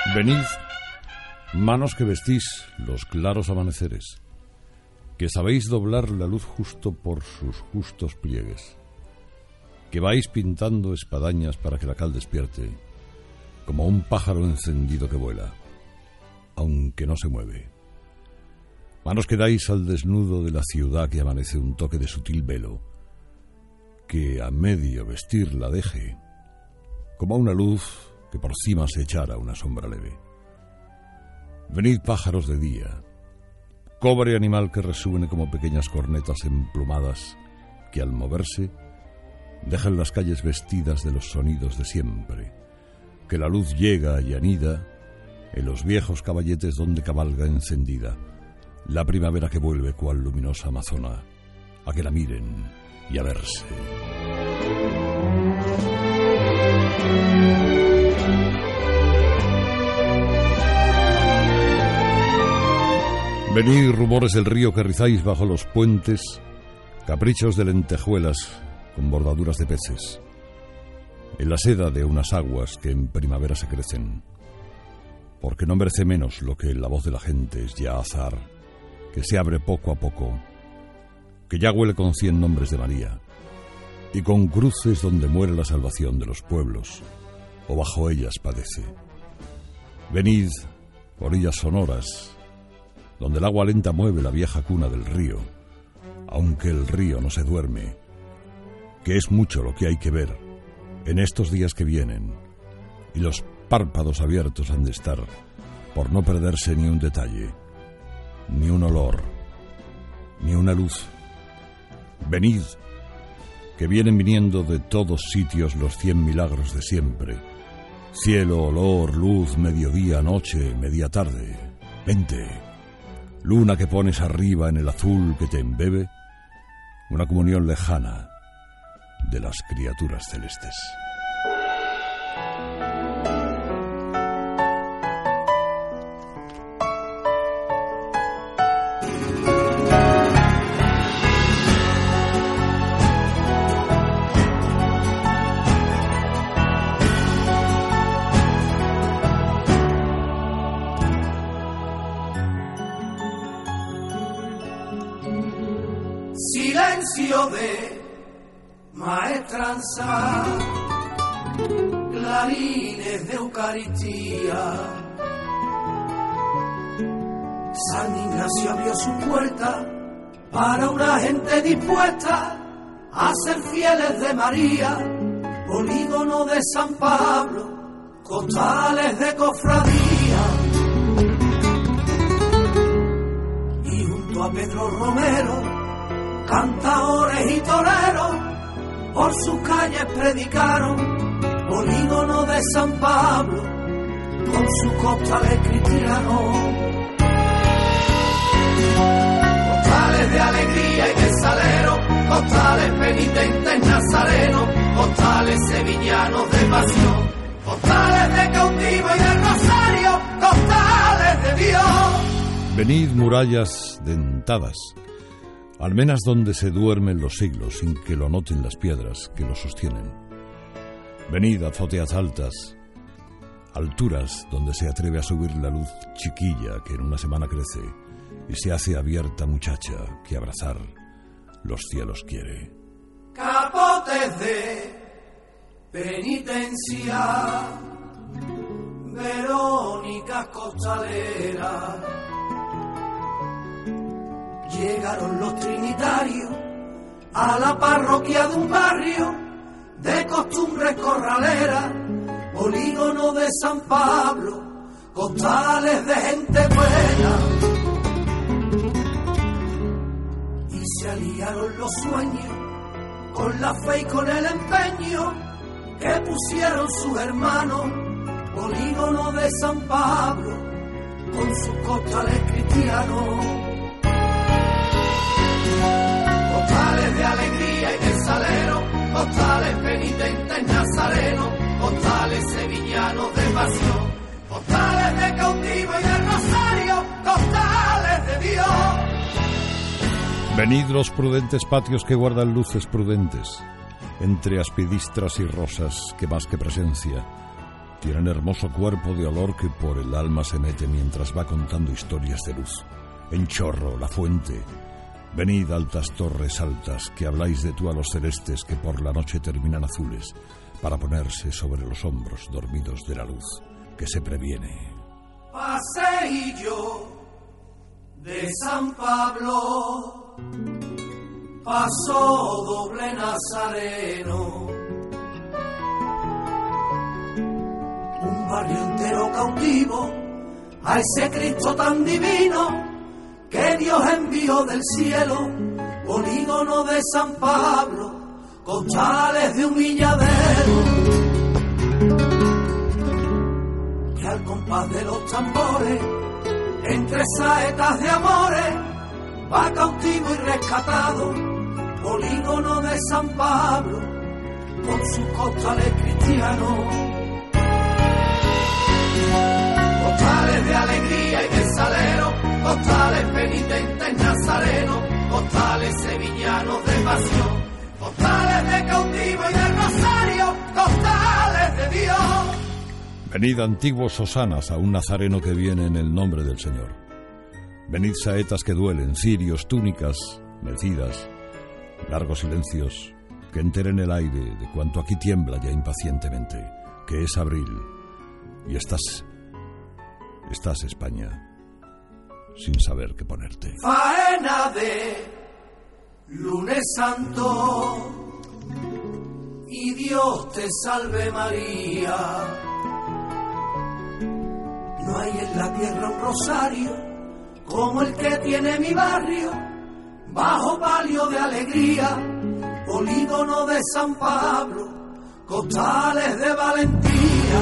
Venid, manos que vestís los claros amaneceres, que sabéis doblar la luz justo por sus justos pliegues, que vais pintando espadañas para que la cal despierte, como un pájaro encendido que vuela, aunque no se mueve. Manos que dais al desnudo de la ciudad que amanece un toque de sutil velo, que a medio vestir la deje, como una luz que por cima se echara una sombra leve. Venid, pájaros de día, cobre animal que resuene como pequeñas cornetas emplumadas que al moverse dejan las calles vestidas de los sonidos de siempre, que la luz llega y anida en los viejos caballetes donde cabalga encendida la primavera que vuelve cual luminosa amazona a que la miren y a verse. Venid, rumores del río que rizáis bajo los puentes, caprichos de lentejuelas con bordaduras de peces, en la seda de unas aguas que en primavera se crecen, porque no merece menos lo que en la voz de la gente es ya azar, que se abre poco a poco, que ya huele con 100 nombres de María, y con cruces donde muere la salvación de los pueblos, o bajo ellas padece. Venid, orillas sonoras, donde el agua lenta mueve la vieja cuna del río, aunque el río no se duerme, que es mucho lo que hay que ver en estos días que vienen, y los párpados abiertos han de estar, por no perderse ni un detalle, ni un olor, ni una luz. Venid, que vienen viniendo de todos sitios los 100 milagros de siempre, cielo, olor, luz, mediodía, noche, media tarde. Vente, luna que pones arriba en el azul que te embebe, una comunión lejana de las criaturas celestes. Silencio de maestranza, clarines de Eucaristía. San Ignacio abrió su puerta para una gente dispuesta a ser fieles de María. Polígono de San Pablo, costales de cofradía. Y junto a Pedro Romero, cantadores y toreros por sus calles predicaron. Polígono de San Pablo con sus costales cristianos, costales de alegría y de salero, costales penitentes nazarenos, costales sevillanos de pasión, costales de cautivo y de rosario, costales de Dios. Venid, murallas dentadas, almenas donde se duermen los siglos sin que lo noten las piedras que lo sostienen. Venid, azoteas altas, alturas donde se atreve a subir la luz chiquilla que en una semana crece y se hace abierta muchacha que abrazar los cielos quiere. Capotes de penitencia, Verónica costalera. Llegaron los trinitarios a la parroquia de un barrio de costumbres corraleras. Polígono de San Pablo, costales de gente buena. Y se aliaron los sueños con la fe y con el empeño que pusieron sus hermanos. Polígono de San Pablo con sus costales cristianos, costales de alegría y de salero, costales penitentes nazarenos, costales sevillanos de pasión, costales de cautivo y de rosario, costales de Dios. Venid, los prudentes patios que guardan luces prudentes, entre aspidistras y rosas que más que presencia Tienen hermoso cuerpo de olor que por el alma se mete mientras va contando historias de luz. En Chorro, la fuente. Venid, altas torres altas, que habláis de tú a los celestes que por la noche terminan azules, para ponerse sobre los hombros dormidos de la luz que se previene. Paseillo de San Pablo, pasó doble nazareno, un barrio entero cautivo a ese Cristo tan divino que Dios envió del cielo, polígono de San Pablo, costales de humilladero, que al compás de los tambores, entre saetas de amores, va cautivo y rescatado, polígono de San Pablo, con sus costales cristianos. Costales de alegría y de salero, costales penitentes nazarenos, costales sevillanos de pasión, costales de cautivo y de rosario, costales de Dios. Venid, antiguos hosanas, a un nazareno que viene en el nombre del Señor. Venid, saetas que duelen, cirios, túnicas, mecidas, largos silencios que enteren el aire de cuanto aquí tiembla ya impacientemente, que es abril, y estás España, sin saber qué ponerte. Faena de lunes santo, y Dios te salve María. No hay en la tierra un rosario como el que tiene mi barrio, bajo palio de alegría, polígono de San Pablo, costales de valentía.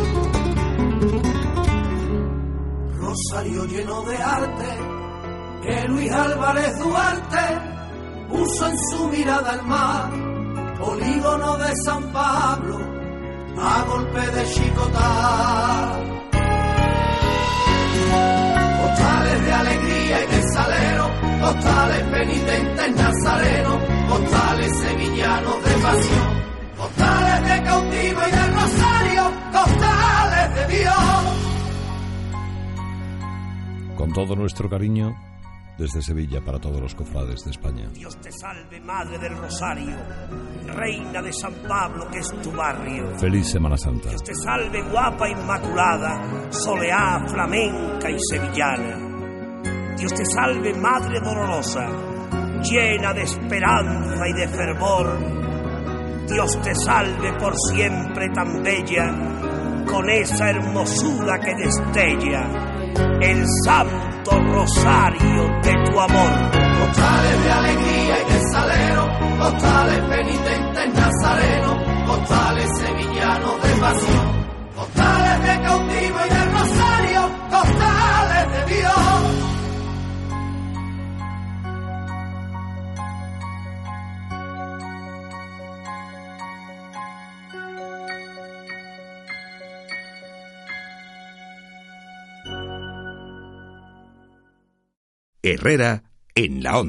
Rosario lleno de arte que Luis Álvarez Duarte puso en su mirada al mar, polígono de San Pablo, a golpe de chicotar. Costales de alegría y de salero, costales penitentes nazarenos, costales sevillanos de pasión, costales de cautivo y de rosario, costales de Dios. Con todo nuestro cariño, desde Sevilla para todos los cofrades de España. Dios te salve, Madre del Rosario, Reina de San Pablo, que es tu barrio. Feliz Semana Santa. Dios te salve, guapa inmaculada, soleá, flamenca y sevillana. Dios te salve, Madre dolorosa, llena de esperanza y de fervor. Dios te salve por siempre tan bella, con esa hermosura que destella el santo rosario de tu amor. Costales de alegría y de salero, costales penitentes nazarenos, costales sevillanos de pasión, costales de cautivo y de rosario, costales de Dios. Herrera en la Onda.